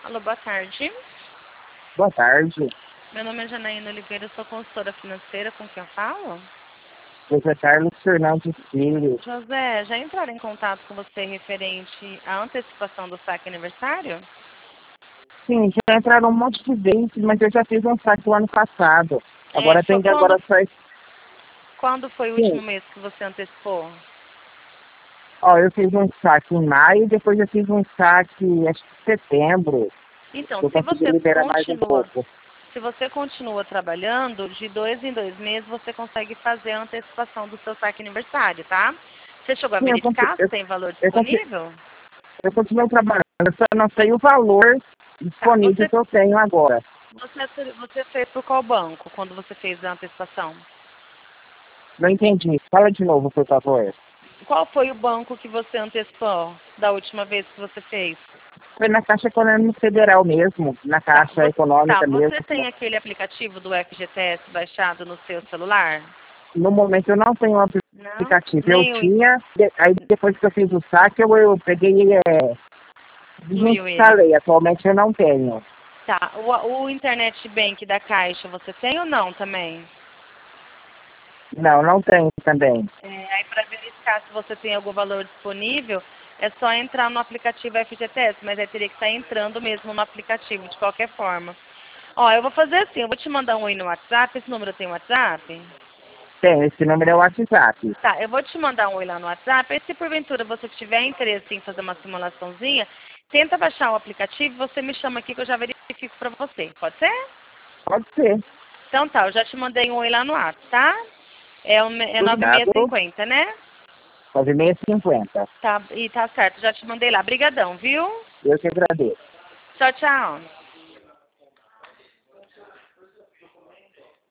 Alô, boa tarde. Boa tarde. Meu nome é Janaína Oliveira, eu sou consultora financeira, com quem eu falo? José Carlos Fernandes Filho. José, já entraram em contato com você referente à antecipação do saque aniversário? Sim, já entraram um monte de vezes, mas eu já fiz um saque o ano passado. É, Agora tem que agora faz. quando foi o Sim. último mês que você antecipou? Ó, eu fiz um saque em maio, depois eu fiz um saque, acho que em setembro. Então, Eu consegui liberar mais um pouco. se você continua trabalhando, de 2 em 2 meses você consegue fazer a antecipação do seu saque aniversário, tá? Você chegou a Sim, verificar se tem valor disponível? eu continuo trabalhando, eu só não sei o valor Tá, disponível que eu tenho agora. você fez por qual banco quando você fez a antecipação? Não entendi. Fala de novo, por favor. Qual foi o banco que você antecipou da última vez que você fez? Foi na Caixa Econômica Federal mesmo, na Caixa Econômica mesmo. Você tem aquele aplicativo do FGTS baixado no seu celular? No momento eu não tenho um Não? aplicativo. Eu Nem o tinha, aí depois que eu fiz o saque, eu peguei e incluiu ele? desinstalei. Atualmente eu não tenho. Tá. O Internet Bank da Caixa você tem ou não também? Não, não tenho também. Aí para verificar se você tem algum valor disponível, é só entrar no aplicativo FGTS, mas aí teria que estar entrando mesmo no aplicativo, de qualquer forma. Ó, eu vou fazer assim, eu vou te mandar um oi no WhatsApp, esse número tem WhatsApp? Tem, esse número é o WhatsApp. Tá, eu vou te mandar um oi lá no WhatsApp, e se porventura você tiver interesse em fazer uma simulaçãozinha, tenta baixar o aplicativo e você me chama aqui que eu já verifico pra você, pode ser? Pode ser. Então tá, eu já te mandei um oi lá no WhatsApp, tá? É Obrigado. 9650, né? 9650. Tá, e tá certo, já te mandei lá. Brigadão, viu? Eu que agradeço. Tchau, tchau.